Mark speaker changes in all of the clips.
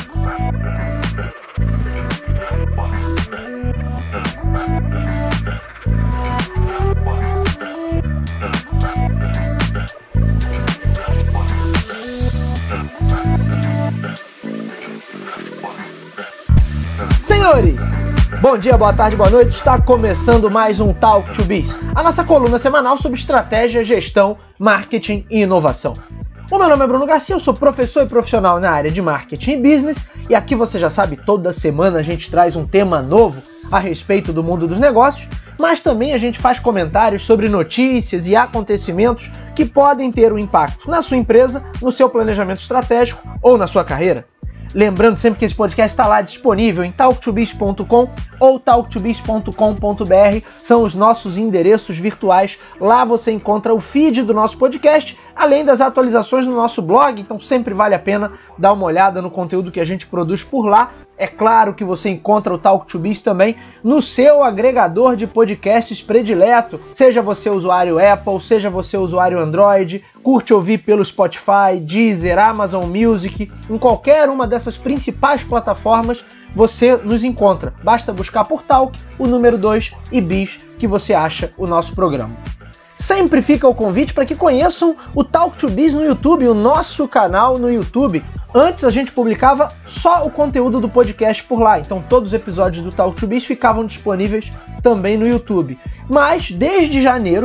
Speaker 1: Senhores, bom dia, boa tarde, boa noite. Está começando mais um Talk to Biz, a nossa coluna semanal sobre estratégia, gestão, marketing e inovação. O meu nome é Bruno Garcia, eu sou professor e profissional na área de marketing e business, e aqui você já sabe, toda semana a gente traz um tema novo a respeito do mundo dos negócios, mas também a gente faz comentários sobre notícias e acontecimentos que podem ter um impacto na sua empresa, no seu planejamento estratégico ou na sua carreira. Lembrando sempre que esse podcast está lá disponível em talktobiz.com ou talktobiz.com.br, são os nossos endereços virtuais. Lá você encontra o feed do nosso podcast, além das atualizações no nosso blog, então sempre vale a pena dar uma olhada no conteúdo que a gente produz por lá. É claro que você encontra o Talk to Biz também no seu agregador de podcasts predileto, seja você usuário Apple, seja você usuário Android, curte ouvir pelo Spotify, Deezer, Amazon Music, em qualquer uma dessas principais plataformas você nos encontra. Basta buscar por Talk, o número 2 e Biz que você acha o nosso programa. Sempre fica o convite para que conheçam o Talk to Biz no YouTube, o nosso canal no YouTube. Antes a gente publicava só o conteúdo do podcast por lá, então todos os episódios do Talk to Biz ficavam disponíveis também no YouTube. Mas desde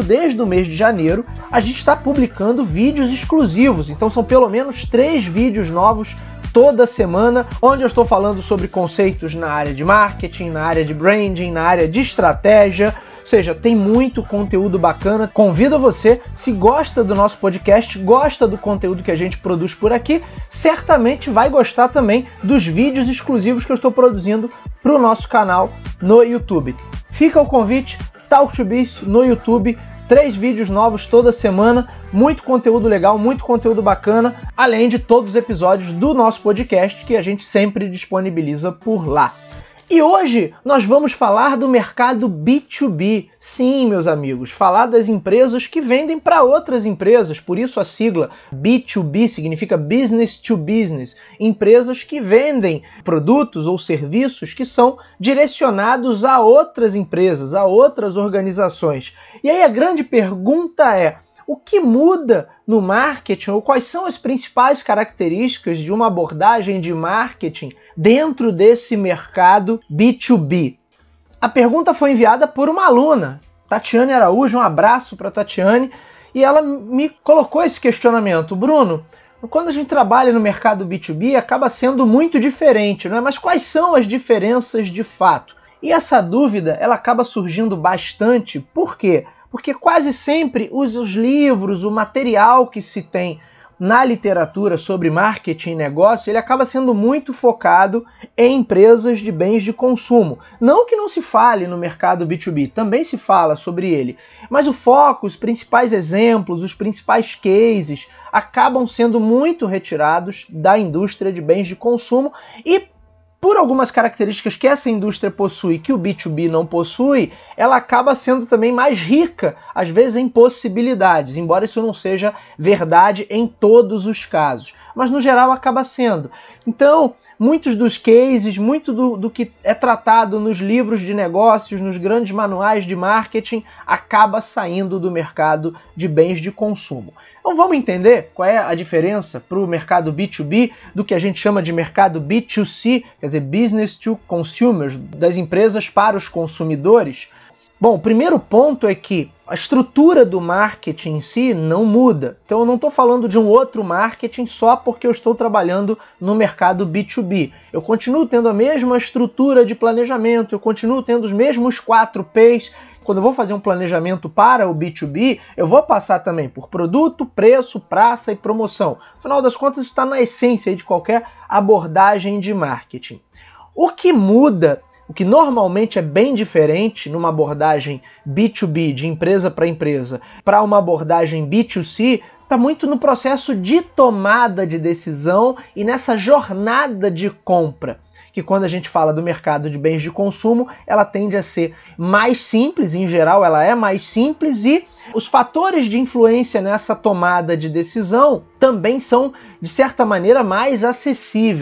Speaker 1: o mês de janeiro, a gente está publicando vídeos exclusivos, então são pelo menos 3 vídeos novos toda semana, onde eu estou falando sobre conceitos na área de marketing, na área de branding, na área de estratégia. Ou seja, tem muito conteúdo bacana. Convido você, se gosta do nosso podcast, gosta do conteúdo que a gente produz por aqui, certamente vai gostar também dos vídeos exclusivos que eu estou produzindo para o nosso canal no YouTube. Fica o convite, Talk to Biz no YouTube, 3 vídeos novos toda semana, muito conteúdo legal, muito conteúdo bacana, além de todos os episódios do nosso podcast que a gente sempre disponibiliza por lá. E hoje nós vamos falar do mercado B2B. Sim, meus amigos, falar das empresas que vendem para outras empresas, por isso a sigla B2B significa Business to Business. Empresas que vendem produtos ou serviços que são direcionados a outras empresas, a outras organizações. E aí a grande pergunta é: o que muda no marketing, ou quais são as principais características de uma abordagem de marketing dentro desse mercado B2B? A pergunta foi enviada por uma aluna, Tatiane Araújo, um abraço para Tatiane, e ela me colocou esse questionamento. Bruno, quando a gente trabalha no mercado B2B acaba sendo muito diferente, não é? Mas quais são as diferenças de fato? E essa dúvida ela acaba surgindo bastante. Por quê? Porque quase sempre os livros, o material que se tem na literatura sobre marketing e negócio, ele acaba sendo muito focado em empresas de bens de consumo. Não que não se fale no mercado B2B, também se fala sobre ele. Mas o foco, os principais exemplos, os principais cases, acabam sendo muito retirados da indústria de bens de consumo e por algumas características que essa indústria possui que o B2B não possui, ela acaba sendo também mais rica, às vezes em possibilidades, embora isso não seja verdade em todos os casos. Mas no geral acaba sendo. Então, muitos dos cases, muito do que é tratado nos livros de negócios, nos grandes manuais de marketing, acaba saindo do mercado de bens de consumo. Então vamos entender qual é a diferença para o mercado B2B do que a gente chama de mercado B2C, quer dizer, Business to Consumers, das empresas para os consumidores. Bom, o primeiro ponto é que a estrutura do marketing em si não muda. Então eu não estou falando de um outro marketing só porque eu estou trabalhando no mercado B2B. Eu continuo tendo a mesma estrutura de planejamento, eu continuo tendo os mesmos 4 P's. Quando eu vou fazer um planejamento para o B2B, eu vou passar também por produto, preço, praça e promoção. Afinal das contas, isso está na essência de qualquer abordagem de marketing. O que muda, o que normalmente é bem diferente numa abordagem B2B, de empresa para empresa, para uma abordagem B2C, está muito no processo de tomada de decisão e nessa jornada de compra, que quando a gente fala do mercado de bens de consumo, ela tende a ser mais simples, em geral ela é mais simples, e os fatores de influência nessa tomada de decisão também são, de certa maneira, mais acessíveis.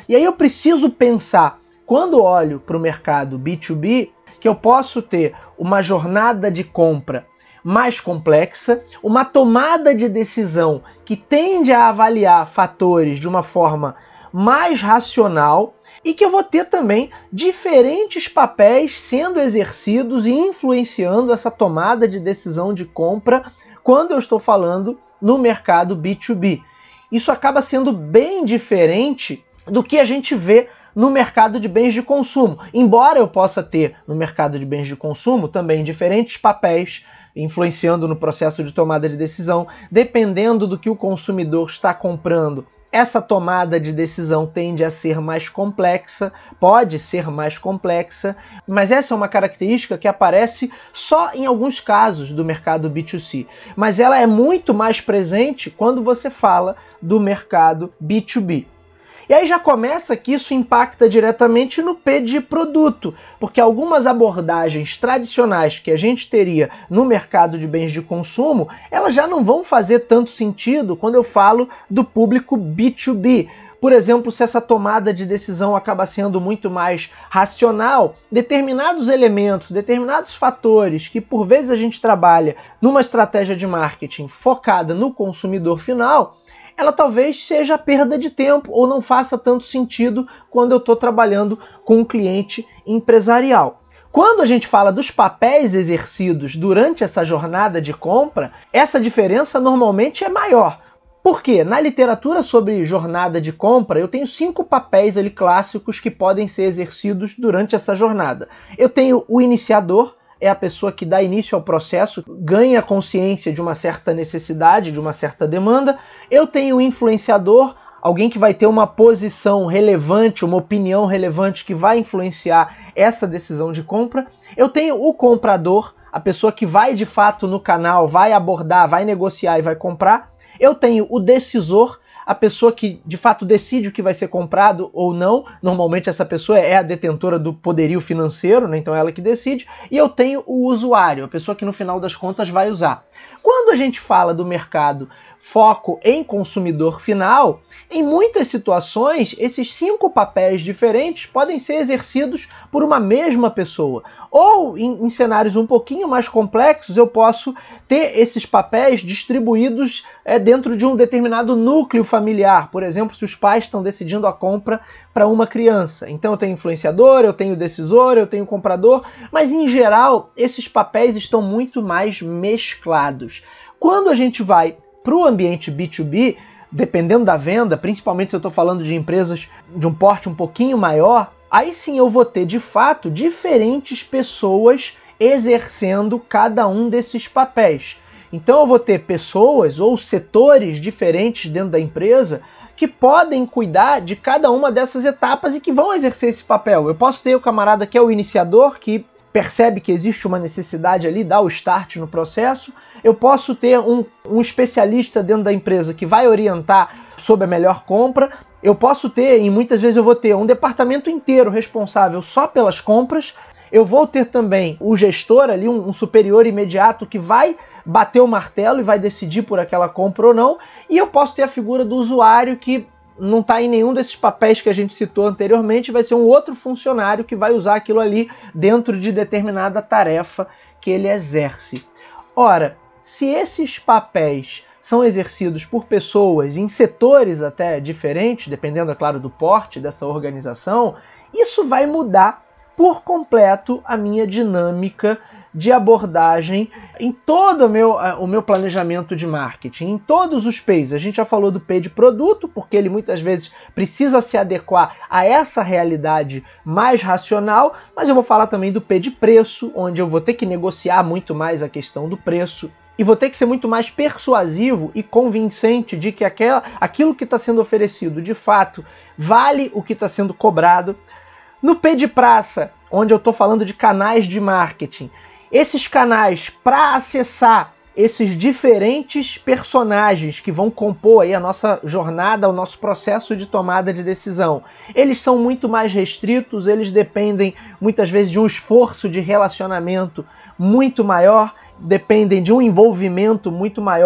Speaker 1: E aí eu preciso pensar, quando olho para o mercado B2B, que eu posso ter uma jornada de compra mais complexa, uma tomada de decisão que tende a avaliar fatores de uma forma mais racional e que eu vou ter também diferentes papéis sendo exercidos e influenciando essa tomada de decisão de compra quando eu estou falando no mercado B2B. Isso acaba sendo bem diferente do que a gente vê no mercado de bens de consumo. Embora eu possa ter no mercado de bens de consumo também diferentes papéis influenciando no processo de tomada de decisão, dependendo do que o consumidor está comprando. Essa tomada de decisão tende a ser mais complexa, pode ser mais complexa, mas essa é uma característica que aparece só em alguns casos do mercado B2C. Mas ela é muito mais presente quando você fala do mercado B2B. E aí já começa que isso impacta diretamente no P de produto, porque algumas abordagens tradicionais que a gente teria no mercado de bens de consumo, elas já não vão fazer tanto sentido quando eu falo do público B2B. Por exemplo, se essa tomada de decisão acaba sendo muito mais racional, determinados elementos, determinados fatores que por vezes a gente trabalha numa estratégia de marketing focada no consumidor final, ela talvez seja perda de tempo ou não faça tanto sentido quando eu estou trabalhando com um cliente empresarial. Quando a gente fala dos papéis exercidos durante essa jornada de compra, essa diferença normalmente é maior. Por quê? Na literatura sobre jornada de compra, eu tenho 5 papéis ali clássicos que podem ser exercidos durante essa jornada. Eu tenho o iniciador, é a pessoa que dá início ao processo, ganha consciência de uma certa necessidade, de uma certa demanda. Eu tenho o influenciador, alguém que vai ter uma posição relevante, uma opinião relevante que vai influenciar essa decisão de compra. Eu tenho o comprador, a pessoa que vai de fato no canal, vai abordar, vai negociar e vai comprar. Eu tenho o decisor, a pessoa que de fato decide o que vai ser comprado ou não. Normalmente essa pessoa é a detentora do poderio financeiro, né? Então é ela que decide. E eu tenho o usuário, a pessoa que no final das contas vai usar. Quando a gente fala do mercado foco em consumidor final, em muitas situações, esses 5 papéis diferentes podem ser exercidos por uma mesma pessoa. Ou, em cenários um pouquinho mais complexos, eu posso ter esses papéis distribuídos dentro de um determinado núcleo familiar. Por exemplo, se os pais estão decidindo a compra para uma criança. Então eu tenho influenciador, eu tenho decisor, eu tenho comprador, mas em geral, esses papéis estão muito mais mesclados. Quando a gente vai para o ambiente B2B, dependendo da venda, principalmente se eu estou falando de empresas de um porte um pouquinho maior, aí sim eu vou ter de fato diferentes pessoas exercendo cada um desses papéis. Então eu vou ter pessoas ou setores diferentes dentro da empresa que podem cuidar de cada uma dessas etapas e que vão exercer esse papel. Eu posso ter o camarada que é o iniciador, que percebe que existe uma necessidade ali, dá o start no processo. Eu posso ter um especialista dentro da empresa que vai orientar sobre a melhor compra. Eu posso ter, e muitas vezes eu vou ter, um departamento inteiro responsável só pelas compras. Eu vou ter também o gestor ali, um superior imediato que vai bater o martelo e vai decidir por aquela compra ou não. E eu posso ter a figura do usuário que não está em nenhum desses papéis que a gente citou anteriormente, vai ser um outro funcionário que vai usar aquilo ali dentro de determinada tarefa que ele exerce. Ora, se esses papéis são exercidos por pessoas em setores até diferentes, dependendo, é claro, do porte dessa organização, isso vai mudar por completo a minha dinâmica de abordagem em todo o meu planejamento de marketing, em todos os P's. A gente já falou do P de produto, porque ele muitas vezes precisa se adequar a essa realidade mais racional, mas eu vou falar também do P de preço, onde eu vou ter que negociar muito mais a questão do preço. E vou ter que ser muito mais persuasivo e convincente de que aquilo que está sendo oferecido, de fato, vale o que está sendo cobrado. No P de praça, onde eu estou falando de canais de marketing, esses canais, para acessar esses diferentes personagens que vão compor aí a nossa jornada, o nosso processo de tomada de decisão, eles são muito mais restritos, eles dependem muitas vezes de um esforço de relacionamento muito maior, dependem de um envolvimento muito maior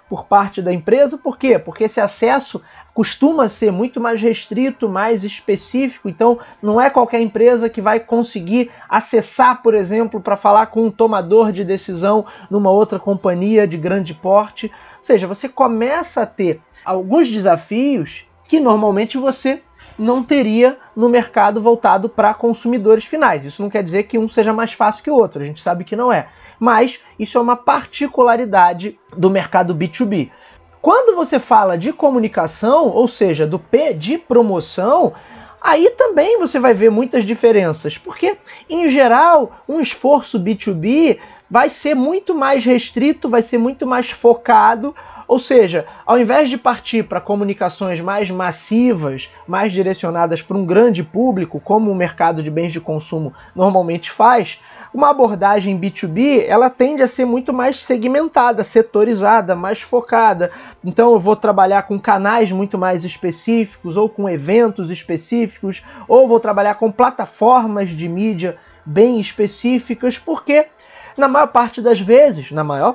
Speaker 1: por parte da empresa. Por quê? Porque esse acesso costuma ser muito mais restrito, mais específico, então não é qualquer empresa que vai conseguir acessar, por exemplo, para falar com um tomador de decisão numa outra companhia de grande porte. Ou seja, você começa a ter alguns desafios que normalmente você não teria no mercado voltado para consumidores finais. Isso não quer dizer que um seja mais fácil que o outro, a gente sabe que não é. Mas isso é uma particularidade do mercado B2B. Quando você fala de comunicação, ou seja, do P de promoção, aí também você vai ver muitas diferenças, porque, em geral, um esforço B2B vai ser muito mais restrito, vai ser muito mais focado, ou seja, ao invés de partir para comunicações mais massivas, mais direcionadas para um grande público, como o mercado de bens de consumo normalmente faz, uma abordagem B2B, ela tende a ser muito mais segmentada, setorizada, mais focada. Então eu vou trabalhar com canais muito mais específicos, ou com eventos específicos, ou vou trabalhar com plataformas de mídia bem específicas, porque na maior parte das vezes,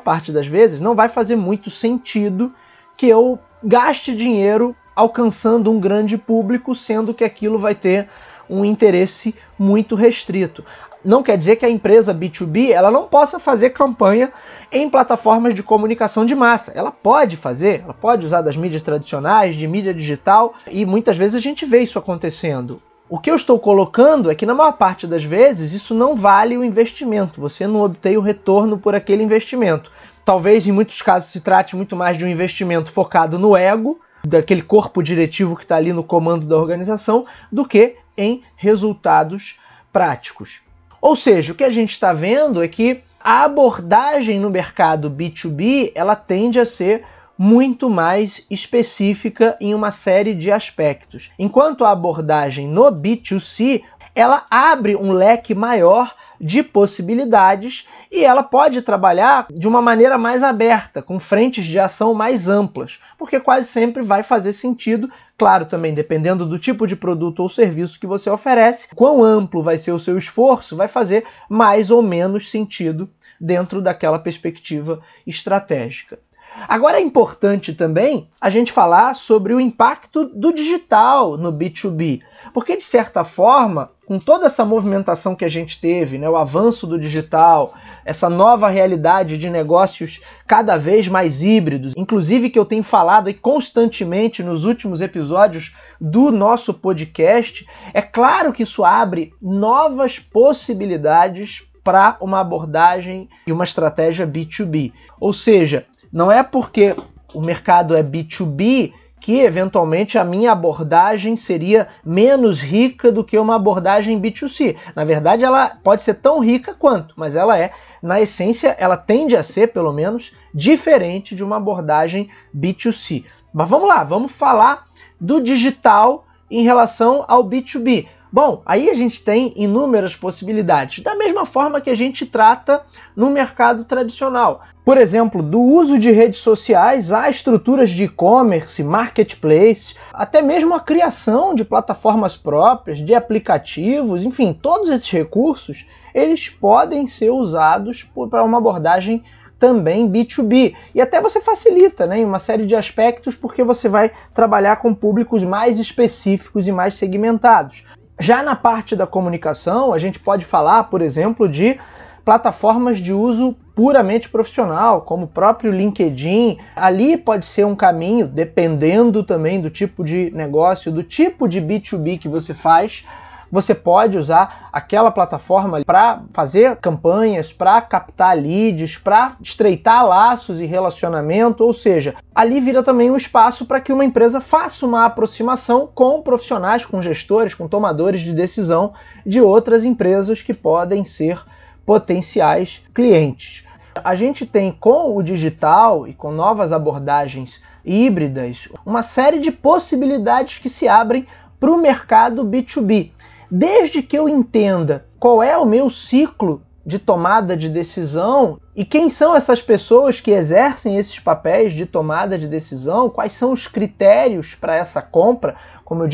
Speaker 1: não vai fazer muito sentido que eu gaste dinheiro alcançando um grande público, sendo que aquilo vai ter um interesse muito restrito. Não quer dizer que a empresa B2B ela não possa fazer campanha em plataformas de comunicação de massa. Ela pode fazer, ela pode usar das mídias tradicionais, de mídia digital, e muitas vezes a gente vê isso acontecendo. O que eu estou colocando é que na maior parte das vezes isso não vale o investimento, você não obtém o retorno por aquele investimento. Talvez em muitos casos se trate muito mais de um investimento focado no ego, daquele corpo diretivo que está ali no comando da organização, do que em resultados práticos. Ou seja, o que a gente está vendo é que a abordagem no mercado B2B ela tende a ser muito mais específica em uma série de aspectos. Enquanto a abordagem no B2C, ela abre um leque maior de possibilidades e ela pode trabalhar de uma maneira mais aberta, com frentes de ação mais amplas, porque quase sempre vai fazer sentido, claro, também dependendo do tipo de produto ou serviço que você oferece, quão amplo vai ser o seu esforço, vai fazer mais ou menos sentido dentro daquela perspectiva estratégica. Agora é importante também a gente falar sobre o impacto do digital no B2B, porque de certa forma, com toda essa movimentação que a gente teve, né, o avanço do digital, essa nova realidade de negócios cada vez mais híbridos, inclusive que eu tenho falado aí constantemente nos últimos episódios do nosso podcast, é claro que isso abre novas possibilidades para uma abordagem e uma estratégia B2B. Ou seja, não é porque o mercado é B2B que, eventualmente, a minha abordagem seria menos rica do que uma abordagem B2C. Na verdade, ela pode ser tão rica quanto, mas ela é, na essência, ela tende a ser, pelo menos, diferente de uma abordagem B2C. Mas vamos lá, vamos falar do digital em relação ao B2B. Bom, aí a gente tem inúmeras possibilidades, da mesma forma que a gente trata no mercado tradicional. Por exemplo, do uso de redes sociais a estruturas de e-commerce, marketplace, até mesmo a criação de plataformas próprias, de aplicativos, enfim, todos esses recursos, eles podem ser usados para uma abordagem também B2B. E até você facilita, né, em uma série de aspectos, porque você vai trabalhar com públicos mais específicos e mais segmentados. Já na parte da comunicação, a gente pode falar, por exemplo, de plataformas de uso puramente profissional, como o próprio LinkedIn. Ali pode ser um caminho, dependendo também do tipo de negócio, do tipo de B2B que você faz. Você pode usar aquela plataforma para fazer campanhas, para captar leads, para estreitar laços e relacionamento, ou seja, ali vira também um espaço para que uma empresa faça uma aproximação com profissionais, com gestores, com tomadores de decisão de outras empresas que podem ser potenciais clientes. A gente tem com o digital e com novas abordagens híbridas uma série de possibilidades que se abrem para o mercado B2B. Desde que eu entenda qual é o meu ciclo de tomada de decisão e quem são essas pessoas que exercem esses papéis de tomada de decisão, quais são os critérios para essa compra, como eu disse,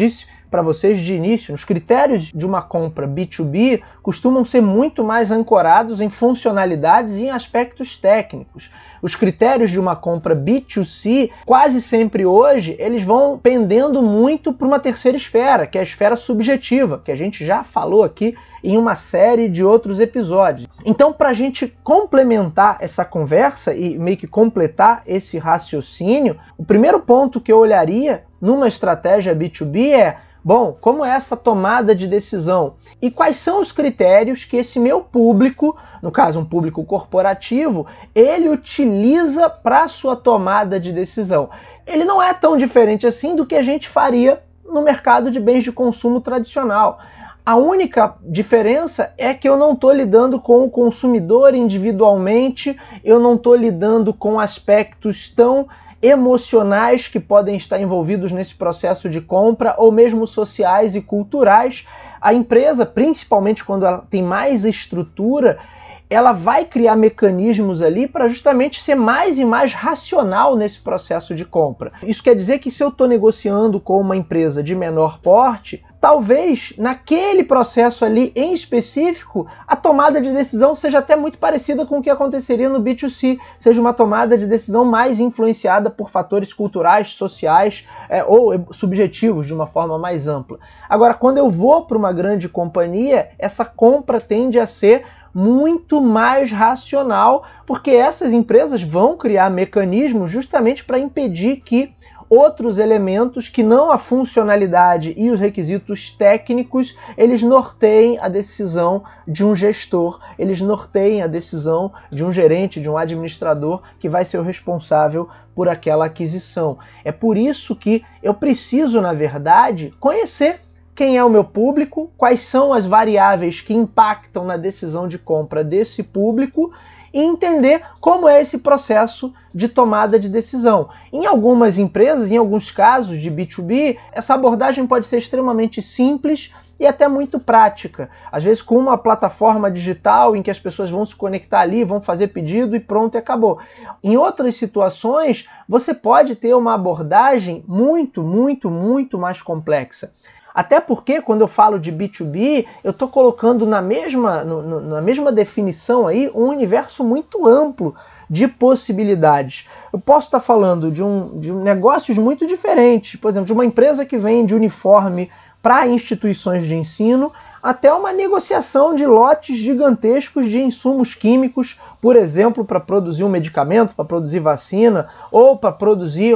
Speaker 1: para vocês de início, os critérios de uma compra B2B costumam ser muito mais ancorados em funcionalidades e em aspectos técnicos. Os critérios de uma compra B2C, quase sempre hoje, eles vão pendendo muito para uma terceira esfera, que é a esfera subjetiva, que a gente já falou aqui em uma série de outros episódios. Então, para a gente complementar essa conversa e meio que completar esse raciocínio, o primeiro ponto que eu olharia numa estratégia B2B é: bom, como é essa tomada de decisão? E quais são os critérios que esse meu público, no caso um público corporativo, ele utiliza para sua tomada de decisão? Ele não é tão diferente assim do que a gente faria no mercado de bens de consumo tradicional. A única diferença é que eu não estou lidando com o consumidor individualmente, eu não estou lidando com aspectos tão emocionais que podem estar envolvidos nesse processo de compra, ou mesmo sociais e culturais. A empresa, principalmente quando ela tem mais estrutura, ela vai criar mecanismos ali para justamente ser mais e mais racional nesse processo de compra. Isso quer dizer que se eu estou negociando com uma empresa de menor porte, talvez naquele processo ali em específico, a tomada de decisão seja até muito parecida com o que aconteceria no B2C, seja uma tomada de decisão mais influenciada por fatores culturais, sociais ou subjetivos de uma forma mais ampla. Agora, quando eu vou para uma grande companhia, essa compra tende a ser muito mais racional, porque essas empresas vão criar mecanismos justamente para impedir que outros elementos que não a funcionalidade e os requisitos técnicos, eles norteiem a decisão de um gestor, eles norteiem a decisão de um gerente, de um administrador que vai ser o responsável por aquela aquisição. É por isso que eu preciso, na verdade, conhecer quem é o meu público, quais são as variáveis que impactam na decisão de compra desse público e entender como é esse processo de tomada de decisão. Em algumas empresas, em alguns casos de B2B, essa abordagem pode ser extremamente simples e até muito prática. Às vezes com uma plataforma digital em que as pessoas vão se conectar ali, vão fazer pedido e pronto, e acabou. Em outras situações, você pode ter uma abordagem muito mais complexa. Até porque, quando eu falo de B2B, eu estou colocando na mesma definição aí um universo muito amplo de possibilidades. Eu posso estar falando de negócios muito diferentes, por exemplo, de uma empresa que vende uniforme para instituições de ensino, até uma negociação de lotes gigantescos de insumos químicos, por exemplo, para produzir um medicamento, para produzir vacina, ou para produzir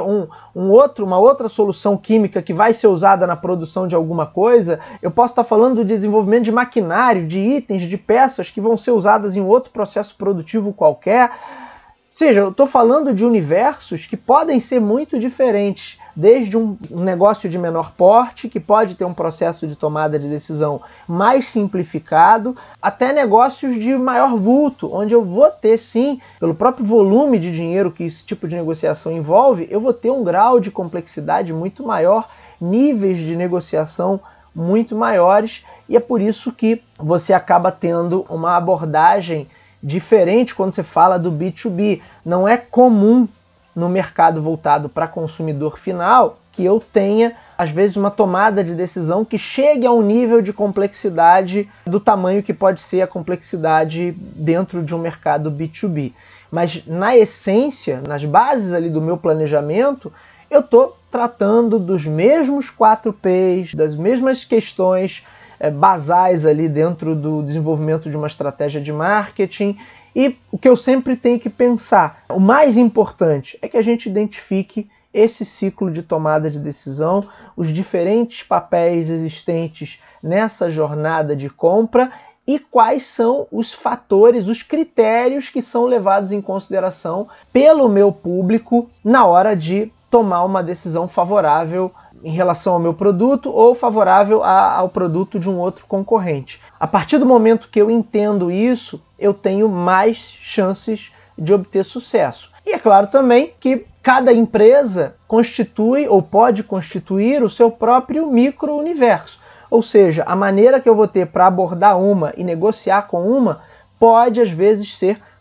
Speaker 1: uma outra solução química que vai ser usada na produção de alguma coisa. Eu posso estar falando do desenvolvimento de maquinário, de itens, de peças que vão ser usadas em outro processo produtivo qualquer. Ou seja, eu estou falando de universos que podem ser muito diferentes, desde um negócio de menor porte, que pode ter um processo de tomada de decisão mais simplificado, até negócios de maior vulto, onde eu vou ter sim, pelo próprio volume de dinheiro que esse tipo de negociação envolve, eu vou ter um grau de complexidade muito maior, níveis de negociação muito maiores, e é por isso que você acaba tendo uma abordagem diferente quando você fala do B2B. Não é comum no mercado voltado para consumidor final que eu tenha, às vezes, uma tomada de decisão que chegue a um nível de complexidade do tamanho que pode ser a complexidade dentro de um mercado B2B. Mas, na essência, nas bases ali do meu planejamento, eu estou tratando dos mesmos 4 Ps, das mesmas questões basais ali dentro do desenvolvimento de uma estratégia de marketing. E o que eu sempre tenho que pensar, o mais importante é que a gente identifique esse ciclo de tomada de decisão, os diferentes papéis existentes nessa jornada de compra e quais são os fatores, os critérios que são levados em consideração pelo meu público na hora de tomar uma decisão favorável em relação ao meu produto ou favorável ao produto de um outro concorrente. A partir do momento que eu entendo isso, eu tenho mais chances de obter sucesso. E é claro também que cada empresa constitui ou pode constituir o seu próprio micro-universo. Ou seja, a maneira que eu vou ter para abordar uma e negociar com uma pode às vezes ser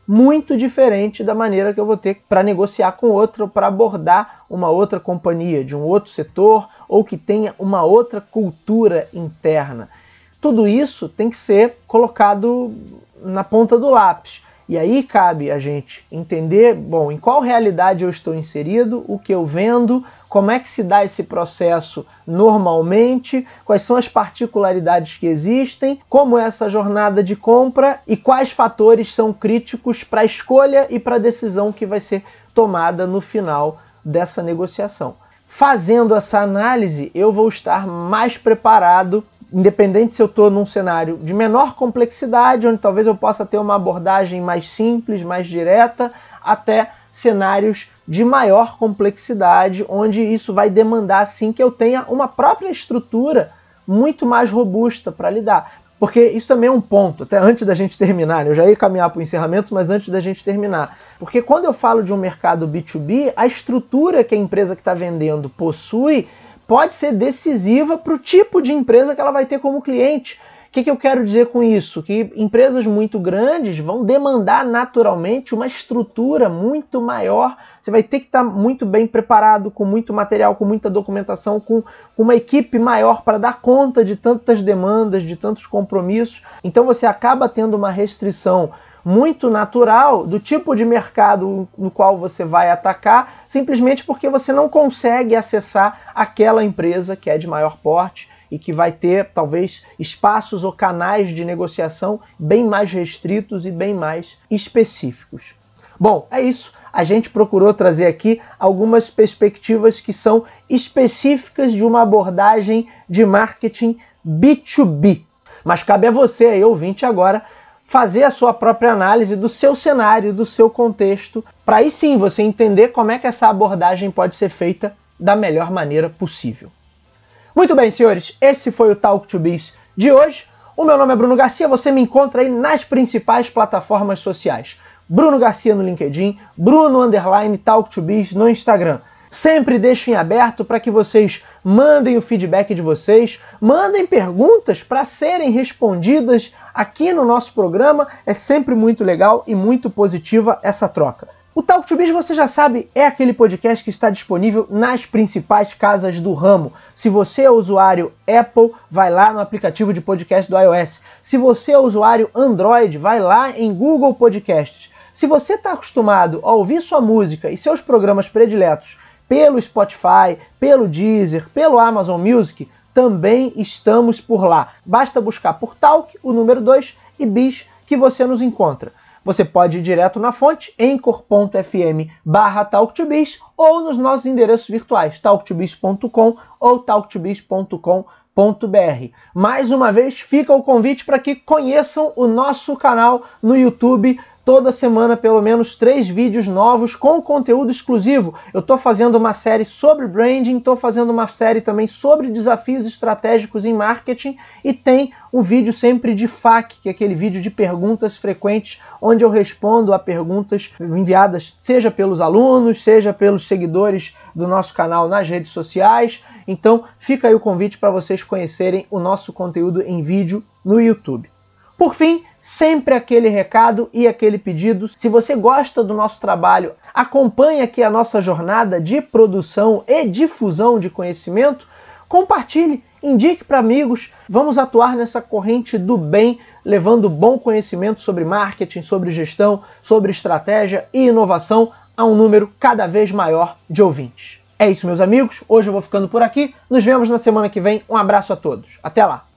Speaker 1: muito diferente da maneira que eu vou ter para negociar com outro, para abordar uma outra companhia de um outro setor ou que tenha uma outra cultura interna. Tudo isso tem que ser colocado na ponta do lápis. E aí cabe a gente entender, bom, em qual realidade eu estou inserido, o que eu vendo, como é que se dá esse processo normalmente, quais são as particularidades que existem, como é essa jornada de compra e quais fatores são críticos para a escolha e para a decisão que vai ser tomada no final dessa negociação. Fazendo essa análise, eu vou estar mais preparado, independente se eu estou num cenário de menor complexidade, onde talvez eu possa ter uma abordagem mais simples, mais direta, até cenários de maior complexidade, onde isso vai demandar sim que eu tenha uma própria estrutura muito mais robusta para lidar. Porque isso também é um ponto, até antes da gente terminar, eu já ia caminhar para o encerramento, mas antes da gente terminar. Porque quando eu falo de um mercado B2B, a estrutura que a empresa que está vendendo possui pode ser decisiva para o tipo de empresa que ela vai ter como cliente. O que eu quero dizer com isso? Que empresas muito grandes vão demandar naturalmente uma estrutura muito maior. Você vai ter que estar muito bem preparado, com muito material, com muita documentação, com uma equipe maior para dar conta de tantas demandas, de tantos compromissos. Então você acaba tendo uma restrição muito natural do tipo de mercado no qual você vai atacar, simplesmente porque você não consegue acessar aquela empresa que é de maior porte e que vai ter, talvez, espaços ou canais de negociação bem mais restritos e bem mais específicos. Bom, é isso. A gente procurou trazer aqui algumas perspectivas que são específicas de uma abordagem de marketing B2B. Mas cabe a você, aí, ouvinte, agora, fazer a sua própria análise do seu cenário, do seu contexto, para aí sim você entender como é que essa abordagem pode ser feita da melhor maneira possível. Muito bem, senhores, esse foi o Talk to Biz de hoje. O meu nome é Bruno Garcia, você me encontra aí nas principais plataformas sociais. Bruno Garcia no LinkedIn, Bruno_TalkToBiz no Instagram. Sempre deixo em aberto para que vocês mandem o feedback de vocês, mandem perguntas para serem respondidas aqui no nosso programa. É sempre muito legal e muito positiva essa troca. O Talk to Biz, você já sabe, é aquele podcast que está disponível nas principais casas do ramo. Se você é usuário Apple, vai lá no aplicativo de podcast do iOS. Se você é usuário Android, vai lá em Google Podcasts. Se você está acostumado a ouvir sua música e seus programas prediletos pelo Spotify, pelo Deezer, pelo Amazon Music, também estamos por lá. Basta buscar por Talk, o número 2, e Biz, que você nos encontra. Você pode ir direto na fonte, anchor.fm/talktobiz, ou nos nossos endereços virtuais, talktobiz.com ou talktobiz.com.br. Mais uma vez, fica o convite para que conheçam o nosso canal no YouTube. Toda semana, pelo menos 3 vídeos novos com conteúdo exclusivo. Eu estou fazendo uma série sobre branding, estou fazendo uma série também sobre desafios estratégicos em marketing e tem um vídeo sempre de FAQ, que é aquele vídeo de perguntas frequentes, onde eu respondo a perguntas enviadas, seja pelos alunos, seja pelos seguidores do nosso canal nas redes sociais. Então, fica aí o convite para vocês conhecerem o nosso conteúdo em vídeo no YouTube. Por fim, sempre aquele recado e aquele pedido. Se você gosta do nosso trabalho, acompanhe aqui a nossa jornada de produção e difusão de conhecimento, compartilhe, indique para amigos. Vamos atuar nessa corrente do bem, levando bom conhecimento sobre marketing, sobre gestão, sobre estratégia e inovação a um número cada vez maior de ouvintes. É isso, meus amigos. Hoje eu vou ficando por aqui. Nos vemos na semana que vem. Um abraço a todos. Até lá!